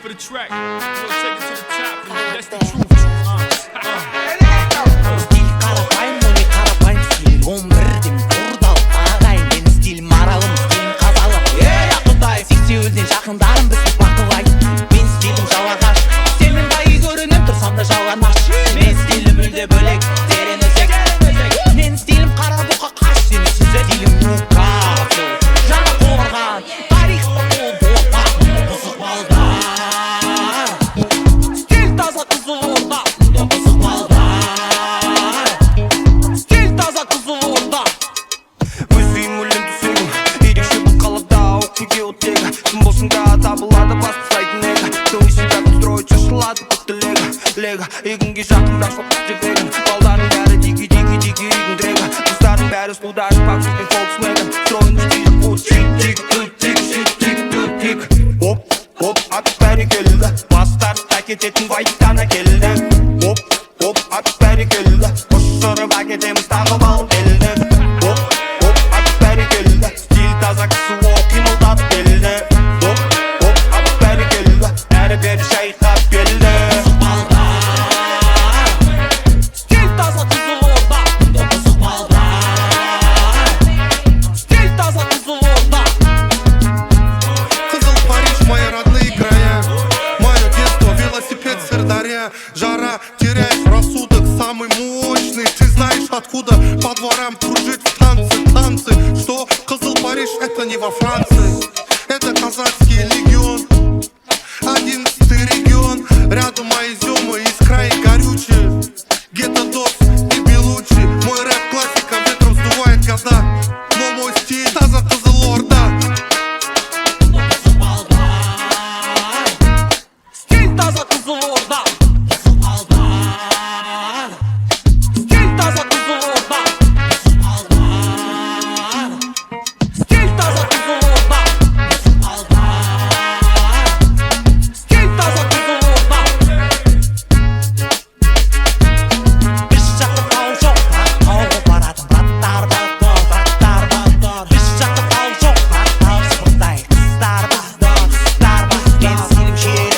of the track. We'll take it to the top, and that's the truth. Стиль қарапайым, но не қарапайым стиль 11'ден бұрдал ағайын менің стилім аралым, стилім қазалы. Ей Құдай, сексеуілден жақындарым бізді бақылайды. Мен стилім жалағаш, сенің байы көрініп тұрсам да жалаңаш. Мен стилім мүлде бөлек, терең өзек. Мен стилім қара бұқа қаш, сенің стилім Ньюкасл, жаңа қорған, тарихы мол болған бұзық балдар. Стиль таза Қызылорда, бұзық балдар. Стиль таза Қызылорда. Өз үйім өлең төсегім, ерекше бұл қалада оқын геотегі. Кім болсын да табылады баспасайтын егі. Тойсында строить шашылады күтті лего. Егінге жақында шоқ жібегін. Балдардың бәрі диги үйдің дрегі. Қыздардың бәрі сұлудар шпак жүрген Volkswagen. Строен стиль бұл тик. Оп, ат бәрекелді. Бастарды әкететін вайттан әкелді. Оп, ат бәрекелді. Қошырып әкетеміз тағы бал келді. Оп, ат бәрекелді. Стиль таза кісі оқ қимылдатып келді. Оп, ат бәрекелді. Әрі-бері шайқап келді. Стиль таза Қызылорда, бұзық балдар. Стиль таза Қызылорда. Қызыл Париж, мои родные края. Мое детство, велосипед, Сырдарья. Жара, теряешь рассудок, самый мощный. Ты знаешь откуда по дворам кружить в танцы. Что Қызыл Париж, это не во Франции. Это казахский легион, 11-й регион. Рядом мои зёмы из края горючие. Гетто Дос и Белучи. Мой рэп классика ветром сдувает года. Но мой стиль таза Қызылорда. Бұзық балдар. Стиль таза Қызылорда, бұзық балдар. Стиль таза Қызылорда, бұзық балдар. Стиль таза Қызылорда, бұзық балдар. Стиль таза Қызылорда. Біз жақта тау жоқ, тауға баратын браттар бар. Біз жақта тау жоқ, таусымыздай қыздар бар. Мен стилім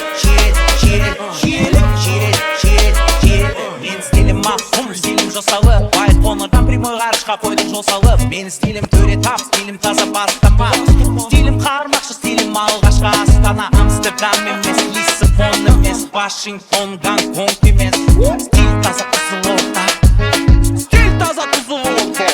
жел. Мен стилім мақсым, стилім жосалы. Байқоңырдан прямой ғарышқа қойдым жол салып. Мен стилім төре тап, стилім таза бастама. Стилім қармақшы, стилім алғашқа Астана. Амстердам емес, Лиссабон емес, Вашингтон, Гонконг емес. Стиль таза Қызылорда. Стиль таза Қызылорда.